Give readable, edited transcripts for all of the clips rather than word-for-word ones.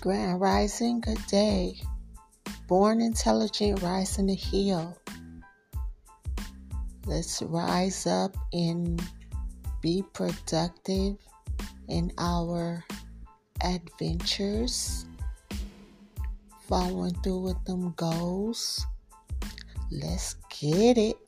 Grand Rising, good day. Born intelligent, rising to heal. Let's rise up and be productive in our adventures, following through with them goals. Let's get it.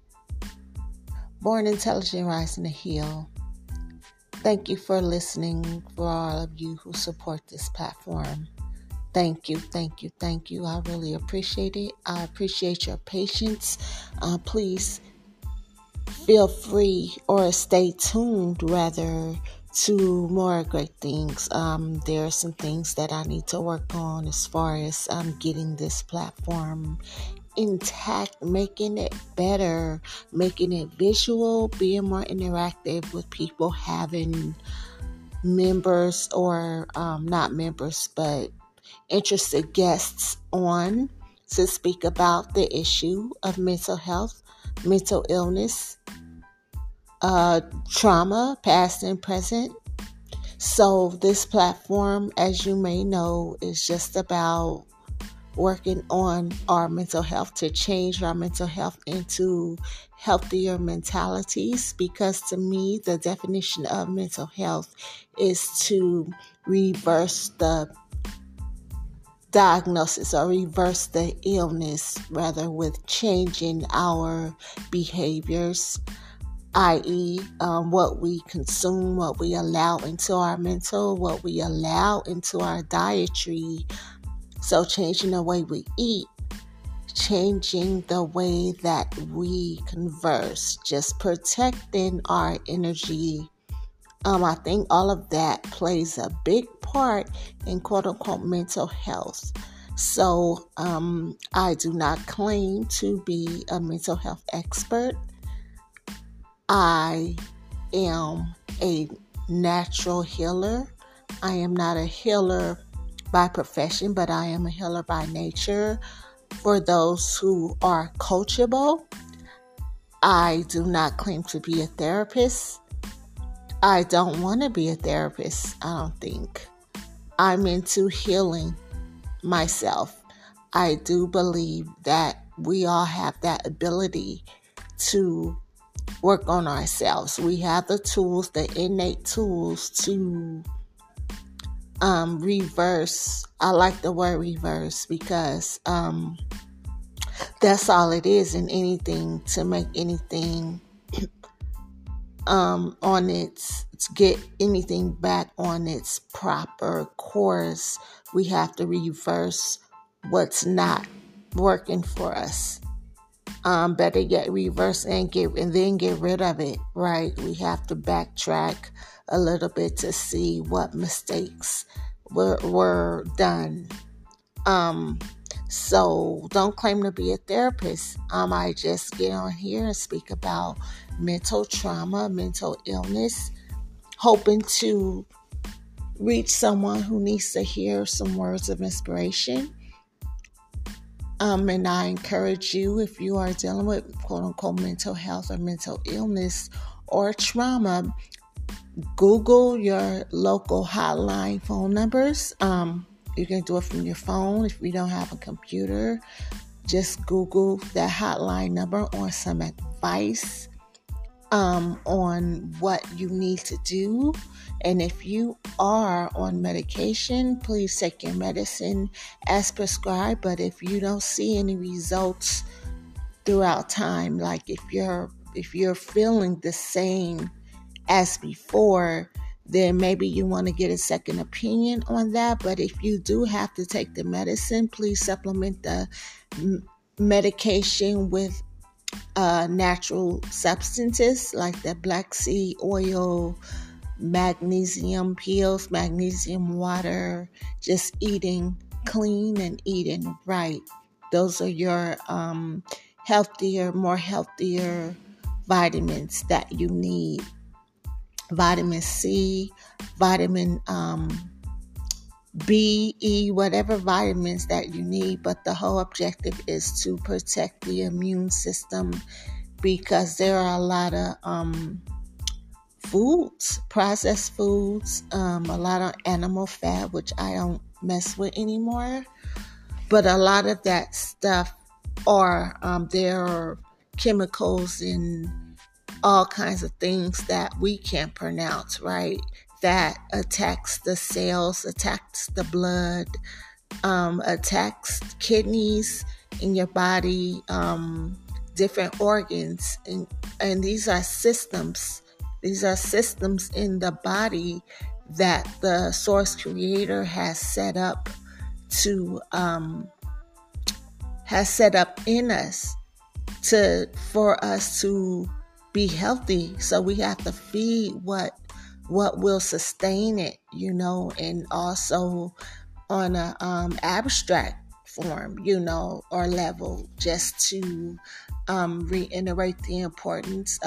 Born intelligent, rising to heal. Thank you for listening, for all of you who support this platform. Thank you. I really appreciate it. I appreciate your patience. Please feel free or stay tuned, rather, to more great things. There are some things that I need to work on as far as getting this platform intact, making it better, making it visual, being more interactive with people, having members or not members, but interested guests on to speak about the issue of mental health, mental illness, trauma, past and present. So this platform, as you may know, is just about working on our mental health, to change our mental health into healthier mentalities, because to me, the definition of mental health is to reverse the diagnosis or reverse the illness, rather, with changing our behaviors, i.e. What we consume, what we allow into our mental, what we allow into our dietary. So changing the way we eat, changing the way that we converse, just protecting our energy. I think all of that plays a big part in quote-unquote mental health. So I do not claim to be a mental health expert. I am a natural healer. I am not a healer by profession, but I am a healer by nature. For those who are coachable, I do not claim to be a therapist. I don't want to be a therapist, I don't think. I'm into healing myself. I do believe that we all have that ability to work on ourselves. We have the tools, the innate tools to reverse. I like the word reverse because that's all it is in anything, to make anything on its, to get anything back on its proper course. We have to reverse what's not working for us. Better yet, reverse and then get rid of it, right? We have to backtrack a little bit to see what mistakes were done. So don't claim to be a therapist. I just get on here and speak about mental trauma, mental illness, hoping to reach someone who needs to hear some words of inspiration. And I encourage you, if you are dealing with quote-unquote mental health or mental illness or trauma, Google your local hotline phone numbers. You can do it from your phone. If you don't have a computer, just Google that hotline number on some advice on what you need to do. And if you are on medication, please take your medicine as prescribed. But if you don't see any results throughout time, like if you're feeling the same as before, then maybe you want to get a second opinion on that. But if you do have to take the medicine, please supplement the medication with natural substances like the black seed oil, magnesium pills, magnesium water, just eating clean and eating right. Those are your more healthier vitamins that you need. Vitamin C, vitamin B, E, whatever vitamins that you need. But the whole objective is to protect the immune system, because there are a lot of foods, processed foods, a lot of animal fat, which I don't mess with anymore. But a lot of that stuff are there are chemicals and all kinds of things that we can't pronounce, right? That attacks the cells, attacks the blood, attacks kidneys in your body, different organs, and these are systems. These are systems in the body that the Source Creator has set up in us for us to be healthy. So we have to feed what will sustain it, and also on a abstract form, or level, just to reiterate the importance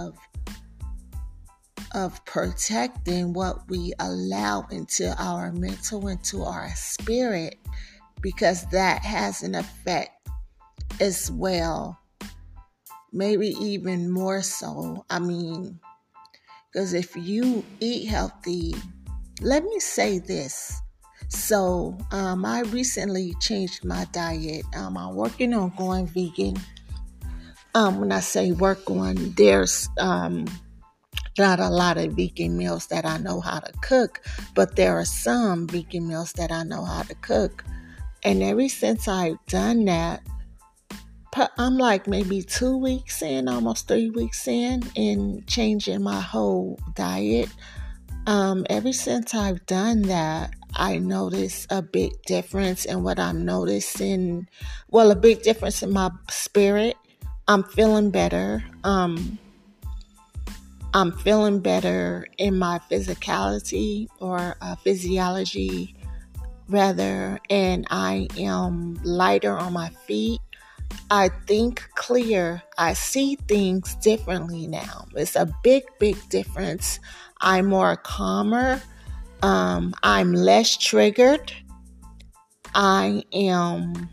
of protecting what we allow into our mental, into our spirit, because that has an effect as well. Maybe even more so. Because if you eat healthy, let me say this. So, I recently changed my diet. I'm working on going vegan. When I say work on, there's not a lot of vegan meals that I know how to cook, but there are some vegan meals that I know how to cook. And ever since I've done that, I'm like maybe 2 weeks in, almost 3 weeks in changing my whole diet. Ever since I've done that, I notice a big difference in what I'm noticing. Well, a big difference in my spirit. I'm feeling better. I'm feeling better in my physicality or physiology rather, and I am lighter on my feet. I think clear. I see things differently now. It's a big, big difference. I'm more calmer. I'm less triggered. I am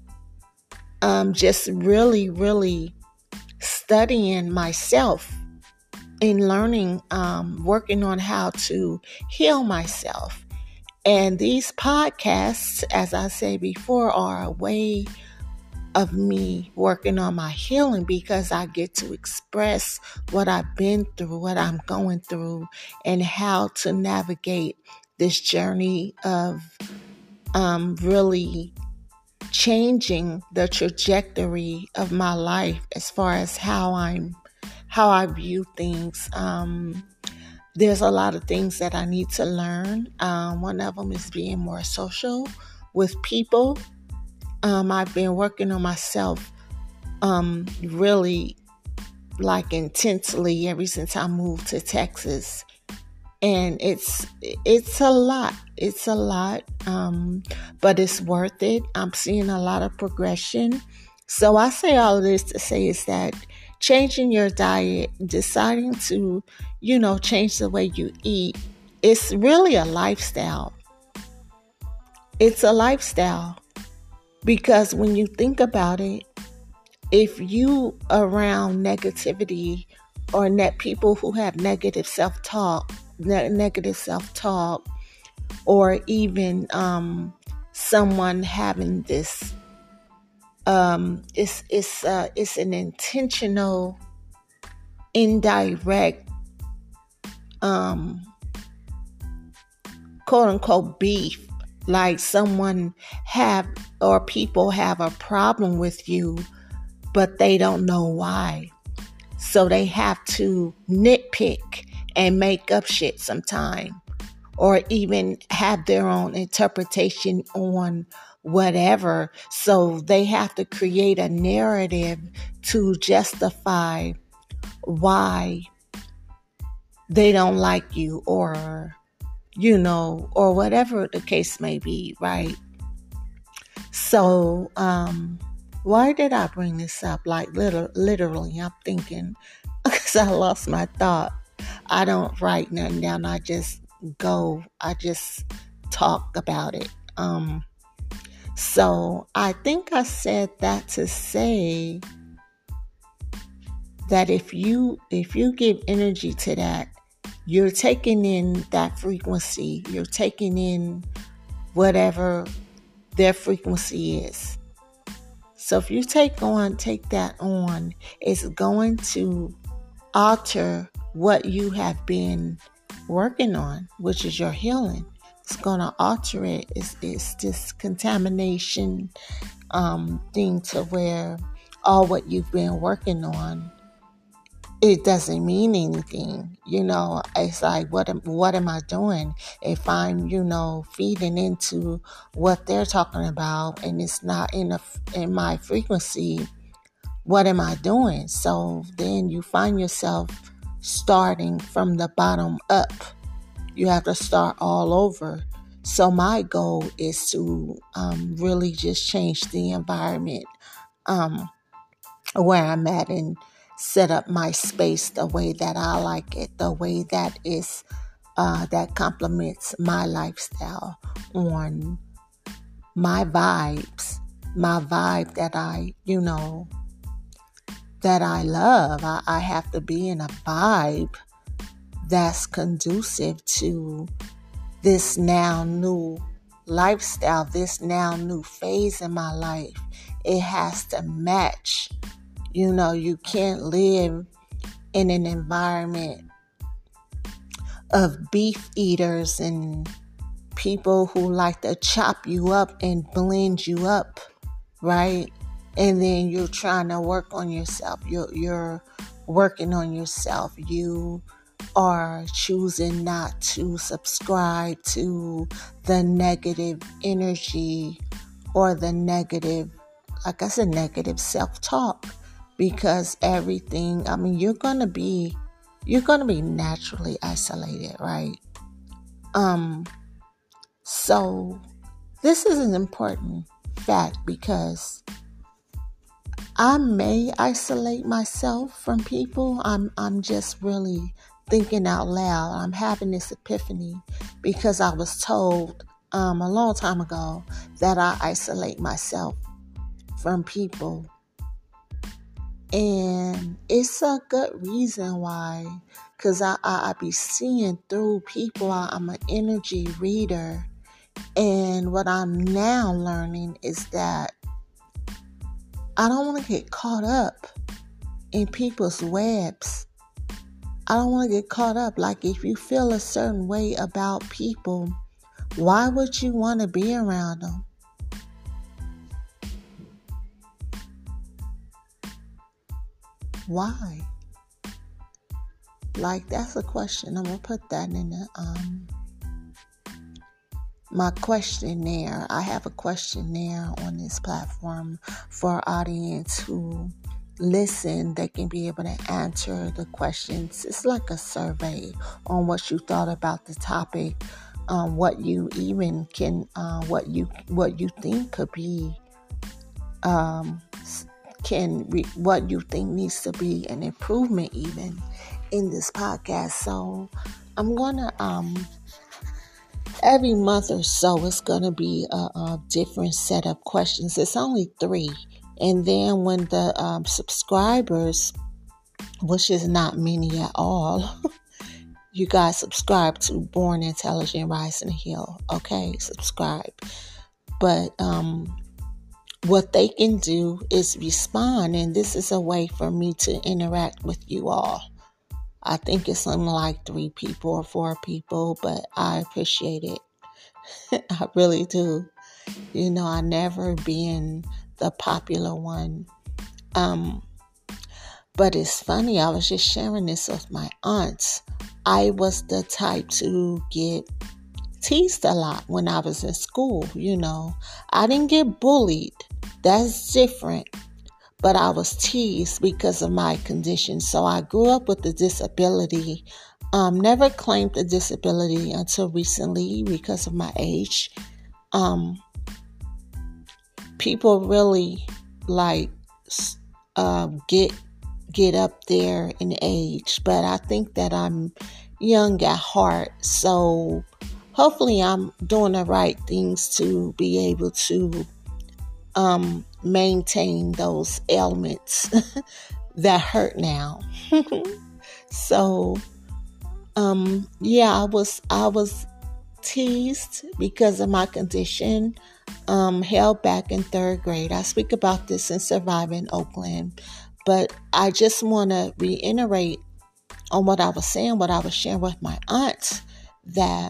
just really, really studying myself and learning, working on how to heal myself. And these podcasts, as I said before, are a way of me working on my healing, because I get to express what I've been through, what I'm going through, and how to navigate this journey of really changing the trajectory of my life as far as how I view things. There's a lot of things that I need to learn. One of them is being more social with people. I've been working on myself really intensely ever since I moved to Texas. And it's a lot. It's a lot, but it's worth it. I'm seeing a lot of progression. So I say all of this to say is that changing your diet, deciding to, change the way you eat, it's really a lifestyle. It's a lifestyle. Because when you think about it, if you around negativity or people who have negative self-talk, or even someone having this, it's an intentional, indirect, quote unquote beef. Like someone people have a problem with you, but they don't know why. So they have to nitpick and make up shit sometime, or even have their own interpretation on whatever. So they have to create a narrative to justify why they don't like you, or whatever the case may be, right? So, why did I bring this up? Literally, I'm thinking, because I lost my thought. I don't write nothing down. I just talk about it. So I think I said that to say that if you give energy to that, you're taking in that frequency. You're taking in whatever their frequency is. So if you take that on, it's going to alter what you have been working on, which is your healing. It's going to alter it. It's this contamination thing to where all what you've been working on, it doesn't mean anything. It's like, what am I doing if I'm, feeding into what they're talking about and it's not in my frequency? What am I doing? So then you find yourself starting from the bottom up. You have to start all over. So my goal is to really just change the environment where I'm at and set up my space the way that I like it, the way that is that complements my lifestyle, on my vibes, my vibe that I love. I have to be in a vibe that's conducive to this now new lifestyle, this now new phase in my life. It has to match. You can't live in an environment of beef eaters and people who like to chop you up and blend you up, right? And then you're trying to work on yourself. You're working on yourself. You are choosing not to subscribe to the negative energy or the negative, like I said, negative self-talk, because everything, you're going to be naturally isolated, right? So this is an important fact because I may isolate myself from people. I'm just really thinking out loud. I'm having this epiphany because I was told a long time ago that I isolate myself from people. And it's a good reason why, because I be seeing through people. I'm an energy reader. And what I'm now learning is that I don't want to get caught up in people's webs. I don't want to get caught up. Like, if you feel a certain way about people, why would you want to be around them? Why? Like, that's a question. I'm going to put that in my questionnaire. I have a questionnaire on this platform for our audience who listen. They can be able to answer the questions. It's like a survey on what you thought about the topic, what you even can, what you think could be, what you think needs to be an improvement even in this podcast. So I'm gonna every month or so, it's going to be a different set of questions. It's only 3. And then when the subscribers, which is not many at all, you guys subscribe to Born Intelligent, Rise and Heal. Okay, subscribe. But what they can do is respond. And this is a way for me to interact with you all. I think it's something like 3 people or 4 people, but I appreciate it. I really do. I never been the popular one. But it's funny, I was just sharing this with my aunts. I was the type to get teased a lot when I was in school, I didn't get bullied. That's different. But I was teased because of my condition. So I grew up with a disability. Never claimed a disability until recently because of my age. People really get up there in age, but I think that I'm young at heart. So hopefully I'm doing the right things to be able to maintain those ailments that hurt now. So, I was teased because of my condition, held back in third grade. I speak about this in Surviving Oakland, but I just want to reiterate on what I was saying, what I was sharing with my aunt, that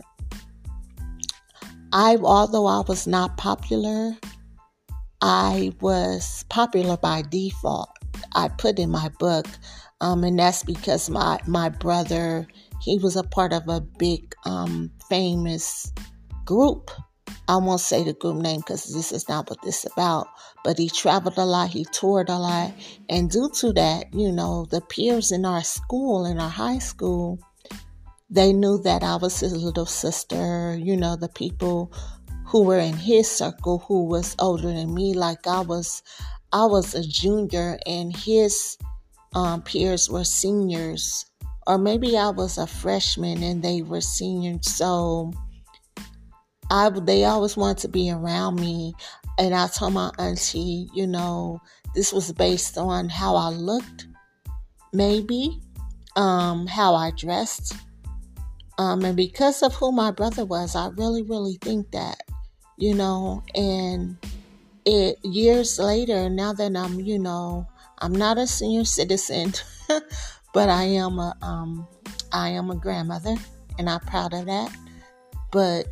although I was not popular, I was popular by default. I put in my book, and that's because my brother, he was a part of a big famous group. I won't say the group name because this is not what this is about, but he traveled a lot, he toured a lot, and due to that, the peers in our school, in our high school, they knew that I was his little sister, the people who were in his circle who was older than me, like I was a junior and his peers were seniors, or maybe I was a freshman and they were seniors. So they always wanted to be around me. And I told my auntie, this was based on how I looked, maybe, how I dressed. And because of who my brother was, I really, really think that, and years later, now that I'm not a senior citizen, but I am a grandmother, and I'm proud of that. But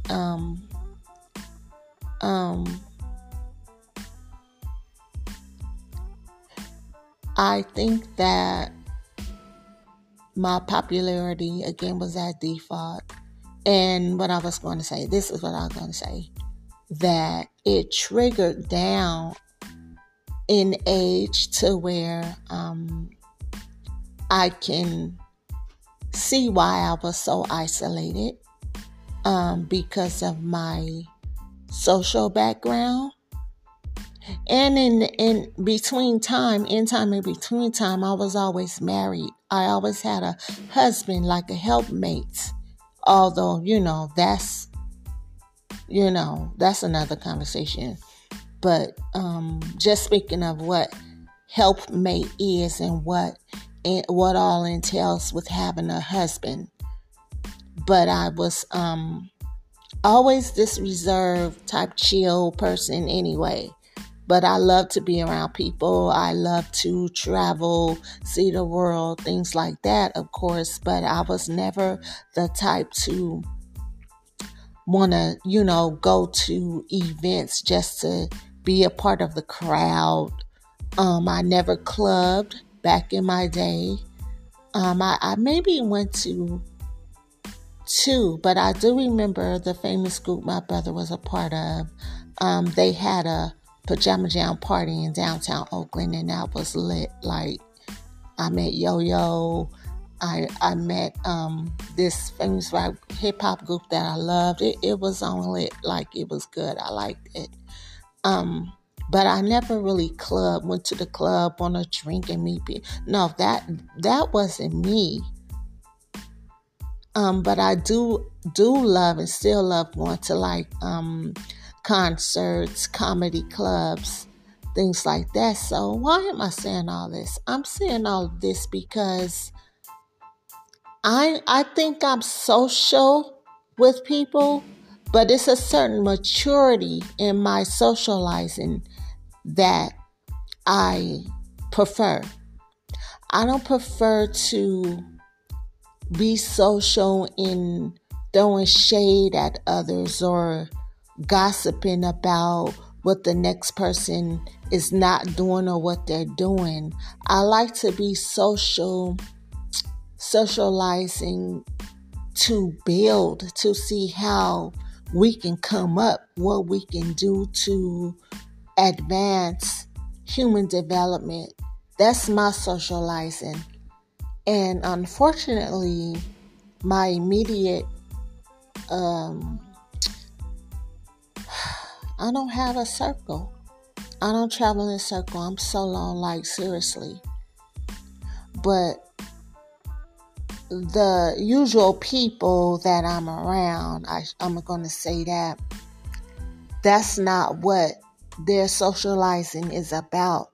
I think that my popularity again was at default. And what I was going to say, this is what I was going to say, that it triggered down in age to where I can see why I was so isolated, because of my social background. And in between time, I was always married. I always had a husband, like a helpmate. Although, that's another conversation. But just speaking of what helpmate is and what all entails with having a husband. But I was always this reserved type chill person anyway. But I love to be around people. I love to travel, see the world, things like that, of course. But I was never the type to want to, go to events just to be a part of the crowd. I never clubbed back in my day. I maybe went to two, but I do remember the famous group my brother was a part of. They had a pajama jam party in downtown Oakland, and that was lit. Like, I met Yo-Yo. I met this famous hip hop group that I loved. It was on lit, like it was good. I liked it. But I never really went to the club on a drink and meet people. No, that wasn't me. But I do love and still love going to like concerts, comedy clubs, things like that. So why am I saying all this? I'm saying all of this because I think I'm social with people, but it's a certain maturity in my socializing that I prefer. I don't prefer to be social in throwing shade at others or gossiping about what the next person is not doing or what they're doing. I like to be socializing to build, to see how we can come up, what we can do to advance human development. That's my socializing. And unfortunately, my immediate, I don't have a circle. I don't travel in a circle. I'm solo, like seriously. But the usual people that I'm around, I'm going to say that's not what their socializing is about.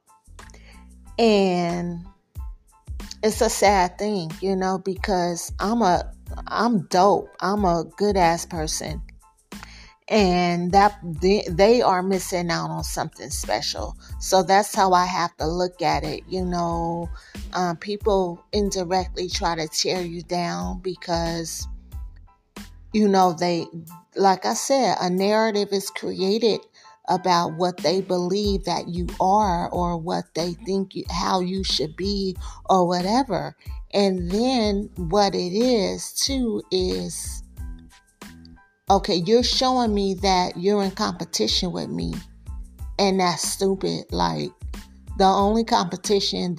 And it's a sad thing, because I'm dope. I'm a good ass person. and that they are missing out on something special. So that's how I have to look at it. People indirectly try to tear you down because they, like I said, a narrative is created about what they believe that you are, or what they think how you should be, or whatever. And then what it is too is, okay, you're showing me that you're in competition with me, and that's stupid. Like, the only competition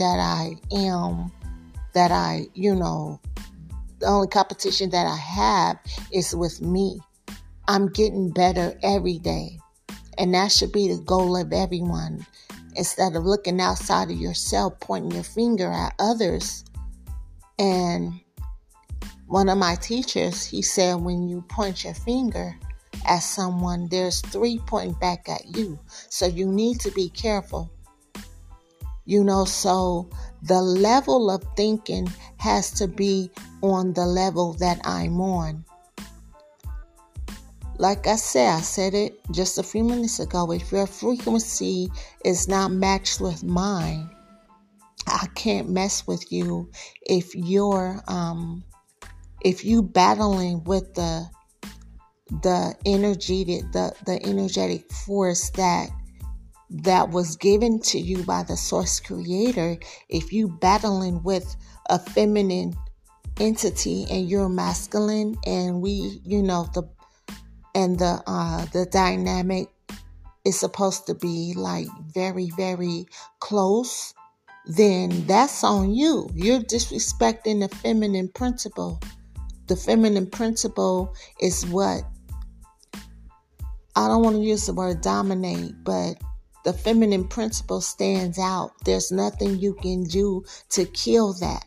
the only competition that I have is with me. I'm getting better every day. And that should be the goal of everyone. Instead of looking outside of yourself, pointing your finger at others. And one of my teachers, he said, when you point your finger at someone, there's 3 pointing back at you. So you need to be careful. So the level of thinking has to be on the level that I'm on. Like I said it just a few minutes ago. If your frequency is not matched with mine, I can't mess with you. If you battling with the energetic force that was given to you by the source creator, if you battling with a feminine entity and you're masculine, and the dynamic is supposed to be like very, very close, then that's on you. You're disrespecting the feminine principle. The feminine principle is what, I don't want to use the word dominate, but the feminine principle stands out. There's nothing you can do to kill that.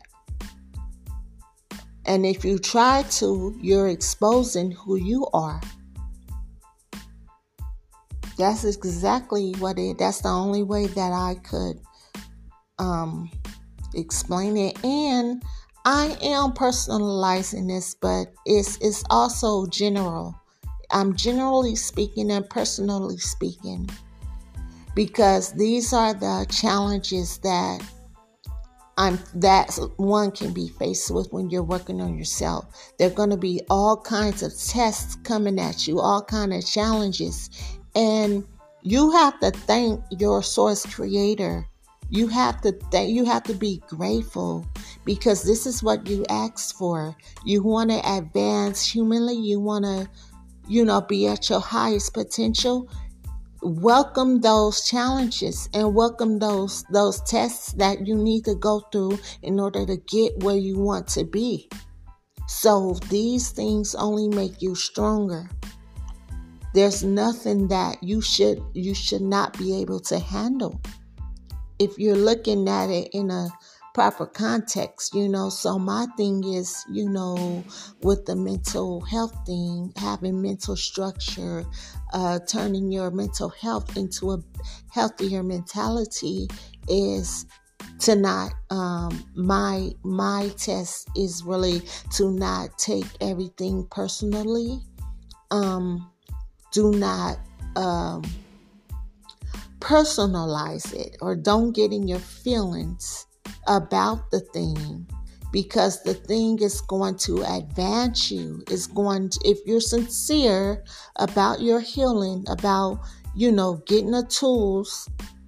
And if you try to, you're exposing who you are. That's exactly that's the only way that I could explain it. And I am personalizing this, but it's also general. I'm generally speaking and personally speaking, because these are the challenges that one can be faced with when you're working on yourself. There are going to be all kinds of tests coming at you, all kinds of challenges. And you have to thank your source creator. You have to be grateful, because this is what you asked for. You want to advance humanly. You want to, be at your highest potential. Welcome those challenges and welcome those tests that you need to go through in order to get where you want to be. So these things only make you stronger. There's nothing that you should not be able to handle if you're looking at it in a proper context, So my thing is, with the mental health thing, having mental structure, turning your mental health into a healthier mentality is to not, my test is really to not take everything personally. Do not personalize it, or don't get in your feelings about the thing, because the thing is going to advance you. If you're sincere about your healing, about, getting the tools,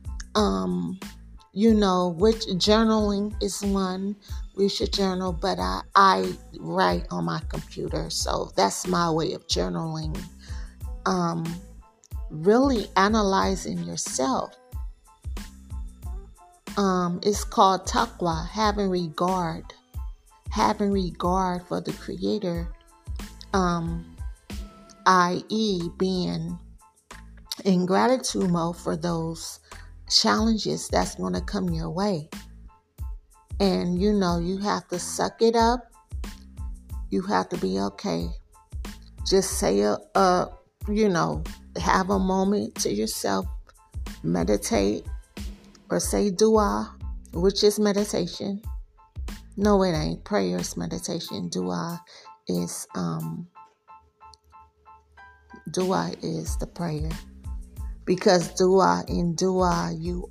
which journaling is one. We should journal, but I write on my computer, so that's my way of journaling. Really analyzing yourself. It's called taqwa, having regard for the creator, i.e. being in gratitude mode for those challenges that's going to come your way. And you have to suck it up. You have to be okay. Just say have a moment to yourself, meditate, or say dua, which is meditation. No, it ain't. Prayer is meditation. Dua is Dua is the prayer. Because in dua,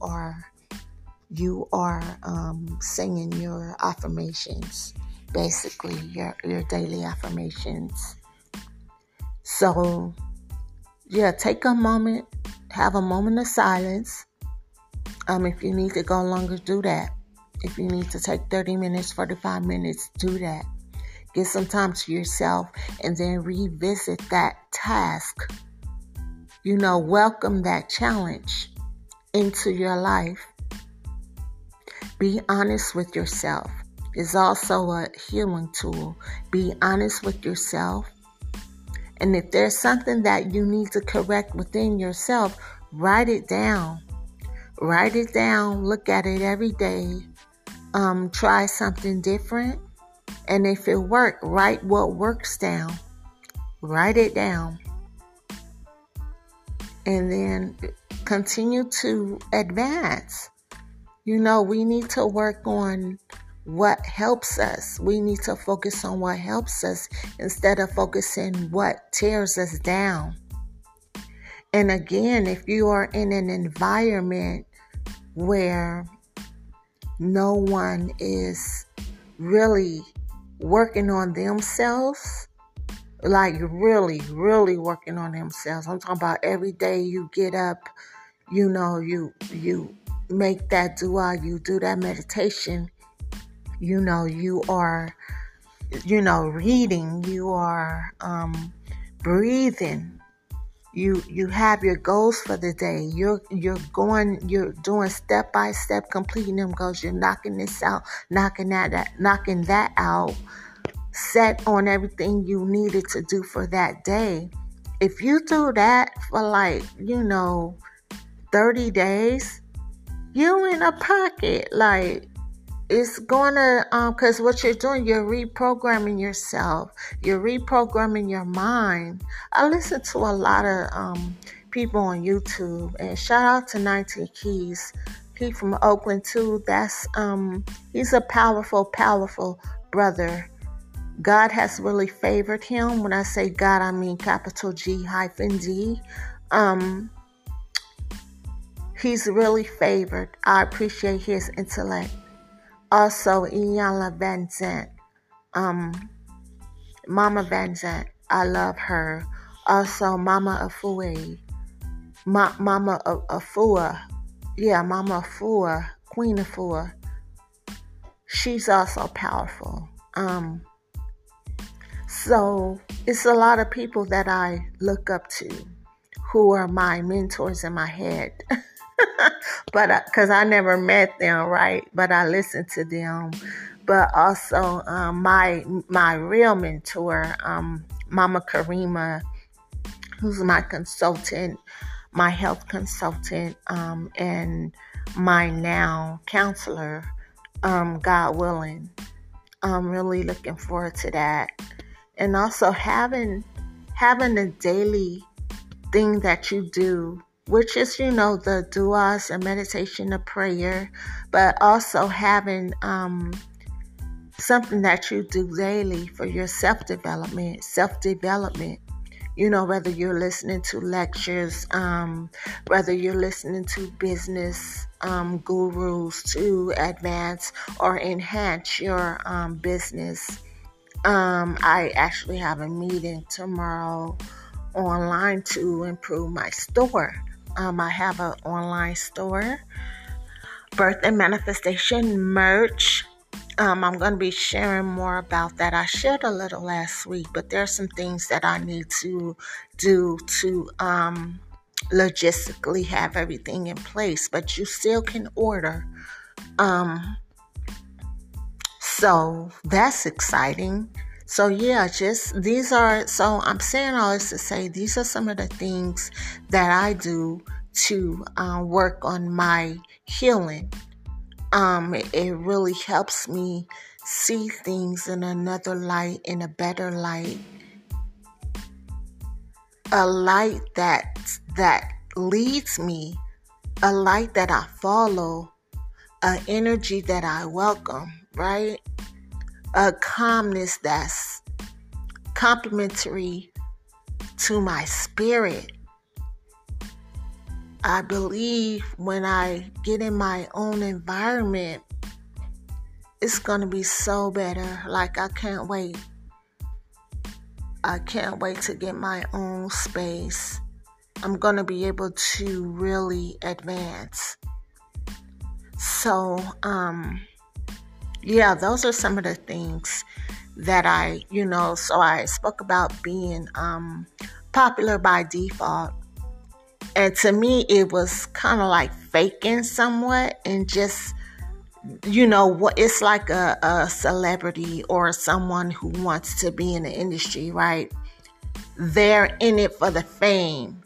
you are singing your affirmations, basically your daily affirmations. So yeah, take a moment, have a moment of silence. If you need to go longer, do that. If you need to take 30 minutes, 45 minutes, do that. Get some time to yourself and then revisit that task. Welcome that challenge into your life. Be honest with yourself. It's also a healing tool. Be honest with yourself. And if there's something that you need to correct within yourself, write it down. Write it down. Look at it every day. Try something different. And if it works, write what works down. Write it down. And then continue to advance. We need to work on what helps us. We need to focus on what helps us instead of focusing what tears us down. And again, if you are in an environment where no one is really working on themselves, like really, really working on themselves. I'm talking about every day you get up, you make that dua, you do that meditation, you are, reading, you are breathing, you have your goals for the day, you're doing step by step, completing them goals, you're knocking this out, knocking that out, set on everything you needed to do for that day. If you do that for 30 days, you in a pocket. It's gonna, because what you're doing, you're reprogramming yourself. You're reprogramming your mind. I listen to a lot of people on YouTube, and shout out to 19 Keys. He from Oakland too. He's a powerful, powerful brother. God has really favored him. When I say God, I mean capital G-D. He's really favored. I appreciate his intellect. Also, Iyanla Vanzant, Mama Vanzant, I love her. Also, Mama Afua, Mama Afua, Mama Afua, Queen Afua. She's also powerful. So it's a lot of people that I look up to who are my mentors in my head. But because I never met them, right? But I listen to them. But also my real mentor, Mama Karima, who's my consultant, my health consultant, and my now counselor, God willing. I'm really looking forward to that. And also having a daily thing that you do, which is, the duas, the meditation, the prayer, but also having something that you do daily for your self-development, whether you're listening to lectures, whether you're listening to business gurus to advance or enhance your business. I actually have a meeting tomorrow online to improve my store. I have an online store, birth and manifestation merch. I'm going to be sharing more about that. I shared a little last week, but there are some things that I need to do to logistically have everything in place, but you still can order. So that's exciting. So I'm saying all this to say these are some of the things that I do to work on my healing. It really helps me see things in another light, in a better light. A light that leads me, a light that I follow, an energy that I welcome, right? A calmness that's complementary to my spirit. I believe when I get in my own environment, it's going to be so better. Like, I can't wait. I can't wait to get my own space. I'm going to be able to really advance. So, yeah, those are some of the things that so I spoke about being popular by default. And to me, it was kind of like faking somewhat and just, what it's like a celebrity or someone who wants to be in the industry, right? They're in it for the fame,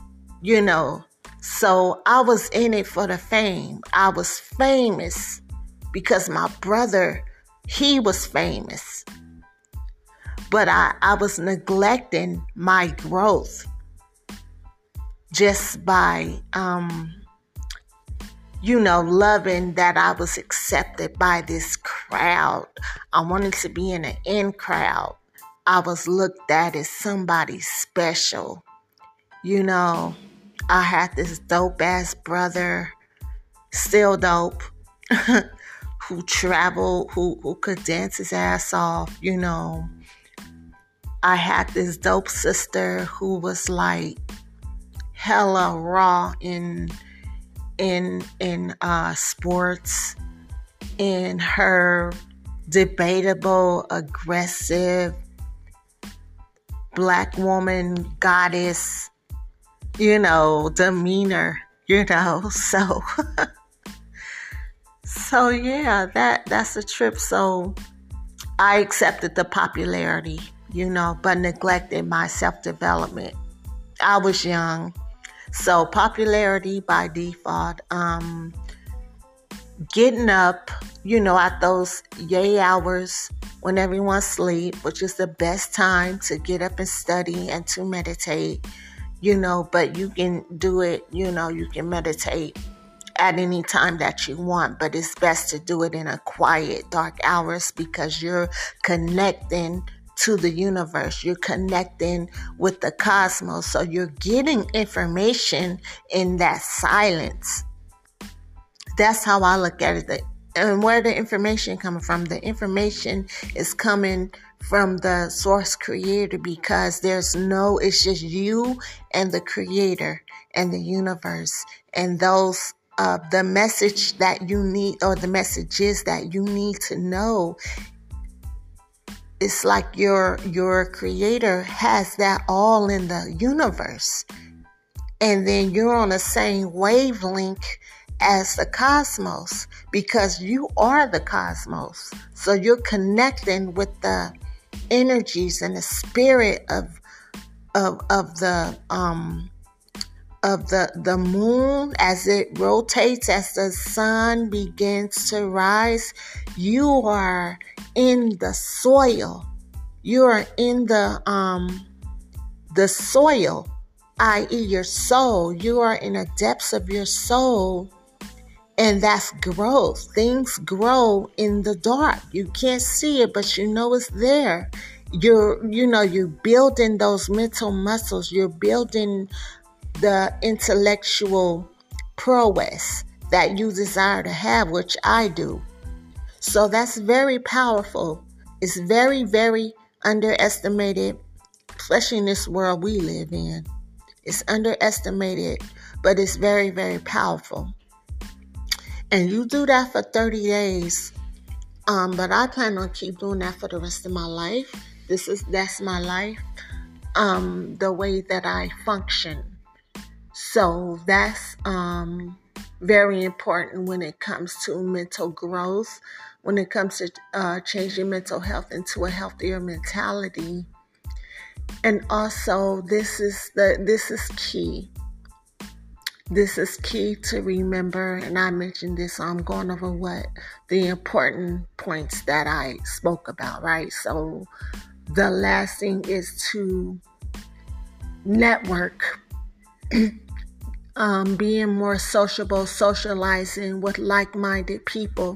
So I was in it for the fame. I was famous because my brother, he was famous. But I was neglecting my growth just by, loving that I was accepted by this crowd. I wanted to be in an in crowd. I was looked at as somebody special. I had this dope ass brother, still dope, who traveled, who could dance his ass off, I had this dope sister who was like hella raw in sports, in her debatable, aggressive Black woman goddess, demeanor, so yeah, that's a trip. So I accepted the popularity, but neglected my self-development. I was young. So popularity by default, getting up, at those yay hours when everyone's asleep, which is the best time to get up and study and to meditate, but you can do it, you can meditate at any time that you want, but it's best to do it in a quiet, dark hours because you're connecting to the universe. You're connecting with the cosmos. So you're getting information in that silence. That's how I look at it. And where the information coming from? The information is coming from the source creator, because it's just you and the creator and the universe, and those the message that you need, or the messages that you need to know. It's like your creator has that all in the universe. And then you're on the same wavelength as the cosmos, because you are the cosmos. So you're connecting with the energies and the spirit of the moon as it rotates, as the sun begins to rise. You are in the soil. You are in the soil, i.e. your soul. You are in the depths of your soul, and that's growth. Things grow in the dark. You can't see it, but you know it's there. You're building those mental muscles. You're building the intellectual prowess that you desire to have, which I do. So that's very powerful. It's very, very underestimated, especially in this world we live in. It's underestimated, but it's very, very powerful. And you do that for 30 days. But I plan on keep doing that for the rest of my life. That's my life. The way that I function. So that's very important when it comes to mental growth, when it comes to changing mental health into a healthier mentality. And also, this is key. This is key to remember, and I mentioned this, so I'm going over the important points that I spoke about, right? So the last thing is to network, being more sociable, socializing with like-minded people.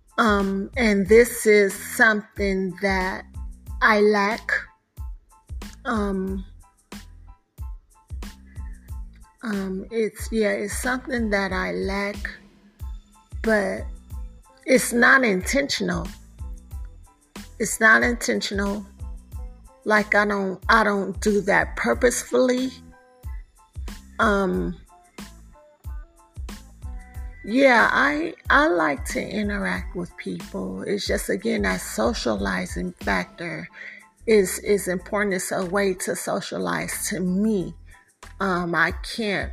And this is something that I lack. Um, it's something that I lack, but it's not intentional. It's not intentional. Like I don't do that purposefully. Yeah, I like to interact with people. It's just again that socializing factor is important. It's a way to socialize to me. I can't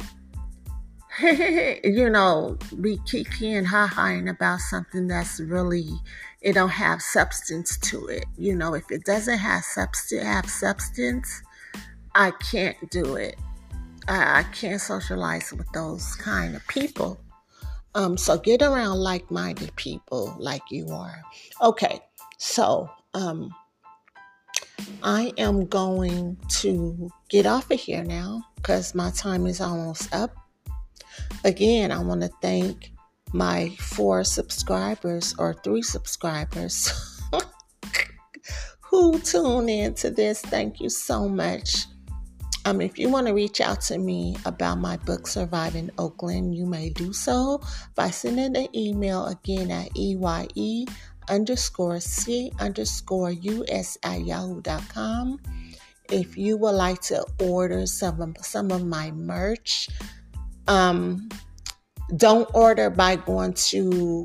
be kiki and ha-haing about something that's really, it don't have substance to it. If it doesn't have substance, I can't do it. I can't socialize with those kind of people. So get around like-minded people like you are. Okay, so I am going to get off of here now because my time is almost up. Again, I want to thank my 4 subscribers or 3 subscribers who tune in to this. Thank you so much. If you want to reach out to me about my book, Surviving Oakland, you may do so by sending an email again at EYE_C_US@yahoo.com. If you would like to order some of my merch, don't order by going to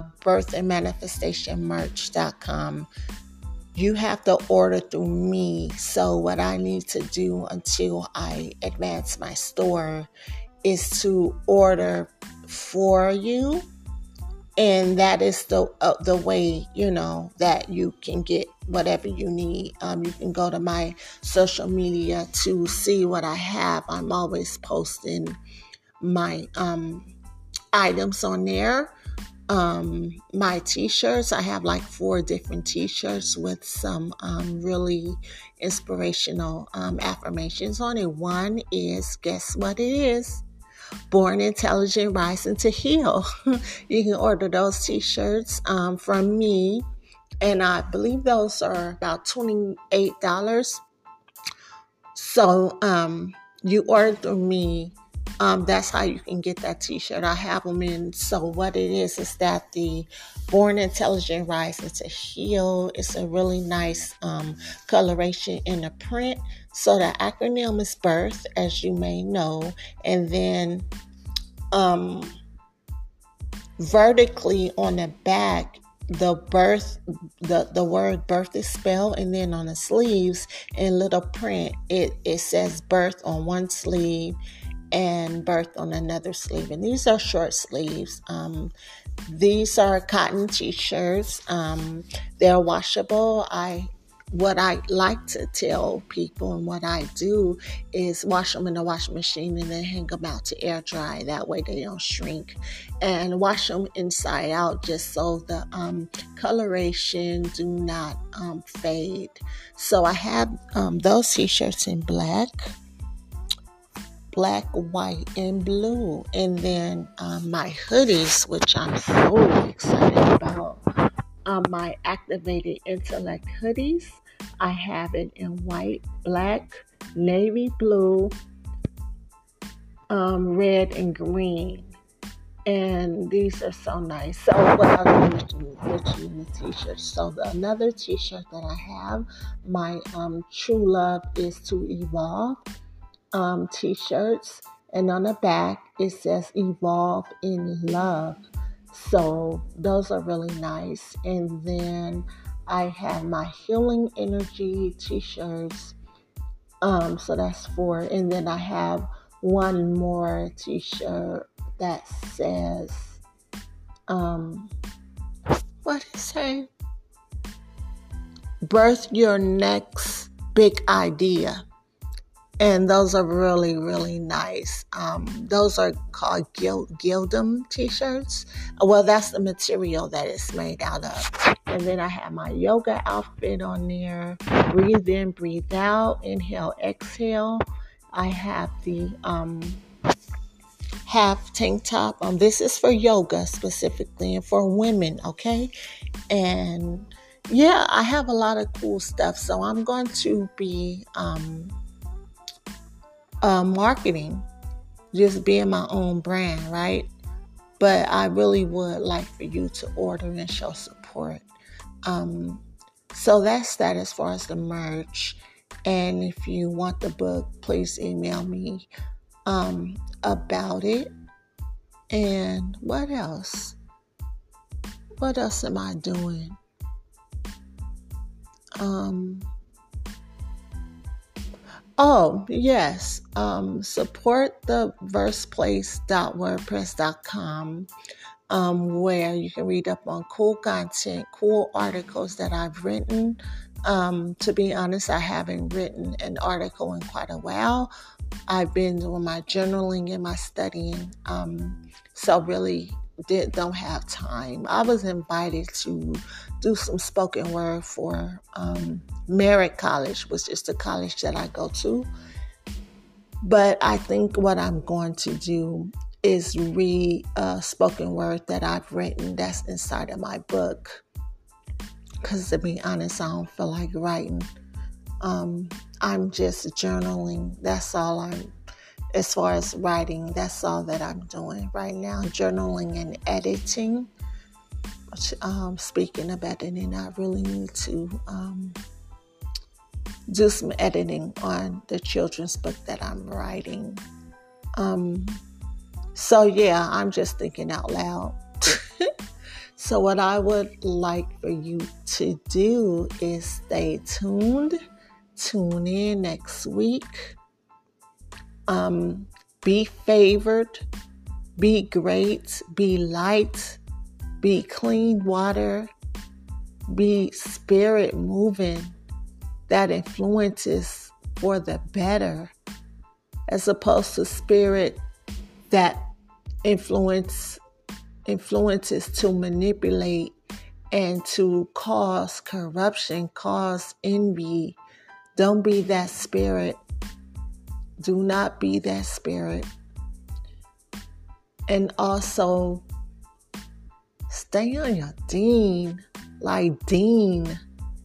birthandmanifestationmerch.com. You have to order through me. So what I need to do until I advance my store is to order for you. And that is the way, that you can get whatever you need. You can go to my social media to see what I have. I'm always posting my items on there. My t-shirts, I have like 4 different t-shirts with some really inspirational affirmations on it. One is, guess what it is? Born Intelligent, Rising to Heal. You can order those t-shirts from me, and I believe those are about $28. So you order through me. That's how you can get that t-shirt. I have them in. So what it is that the Born Intelligent, Rising to Heal. It's a really nice coloration in the print. So the acronym is BIRTH, as you may know. And then vertically on the back, the word birth is spelled, and then on the sleeves in little print, it says birth on one sleeve and birth on another sleeve. And these are short sleeves. These are cotton t-shirts. They're washable. What I like to tell people and what I do is wash them in the washing machine and then hang them out to air dry. That way they don't shrink. And wash them inside out just so the coloration do not fade. So I have those t-shirts in black, white, and blue. And then my hoodies, which I'm so excited about. My Activated Intellect hoodies. I have it in white, black, navy blue, red, and green. And these are so nice. So what I'm going to do with you in the t-shirts. So another t-shirt that I have, my True Love is to Evolve t-shirts. And on the back, it says Evolve in Love. So those are really nice. And then I have my Healing Energy t-shirts. So that's 4. And then I have one more t-shirt that says, what is it? Birth Your Next Big Idea. And those are really, really nice. Those are called Gildem t-shirts. Well, that's the material that it's made out of. And then I have my yoga outfit on there. Breathe in, breathe out. Inhale, exhale. I have the half tank top. This is for yoga specifically and for women, okay? And yeah, I have a lot of cool stuff. So I'm going to be marketing, just being my own brand, right? But I really would like for you to order and show support. Um, so that's that as far as the merch. And if you want the book, please email me about it. And what else? What else am I doing? Oh, yes. Support the verseplace.wordpress.com, where you can read up on cool content, cool articles that I've written. To be honest, I haven't written an article in quite a while. I've been doing my journaling and my studying, so really don't have time. I was invited to do some spoken word for Merritt College, which is the college that I go to. But I think what I'm going to do is read spoken word that I've written that's inside of my book. Because to be honest, I don't feel like writing. I'm just journaling. That's all as far as writing, that's all that I'm doing right now. Journaling and editing. Speaking of editing, I really need to do some editing on the children's book that I'm writing. So yeah, I'm just thinking out loud. So what I would like for you to do is stay tuned. Tune in next week. Be favored. Be great. Be light. Be clean water. Be spirit moving that influences for the better, as opposed to spirit that influences to manipulate and to cause corruption, cause envy. Don't be that spirit. Do not be that spirit. And also, stay on your Dean, like Dean.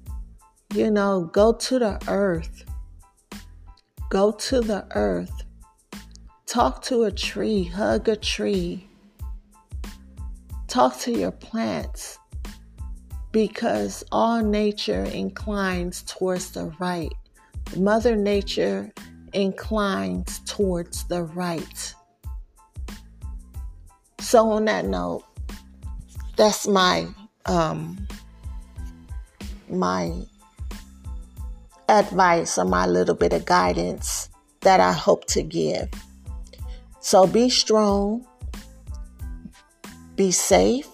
Go to the earth. Go to the earth. Talk to a tree. Hug a tree. Talk to your plants. Because all nature inclines towards the right. Mother Nature inclines towards the right. So on that note, that's my advice or my little bit of guidance that I hope to give. So be strong, be safe,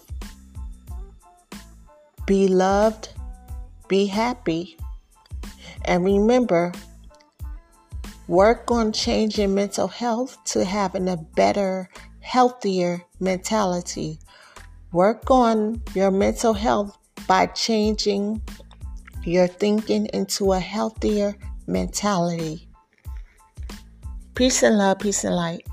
be loved, be happy, and remember, work on changing mental health to having a better, healthier mentality. Work on your mental health by changing your thinking into a healthier mentality. Peace and love, peace and light.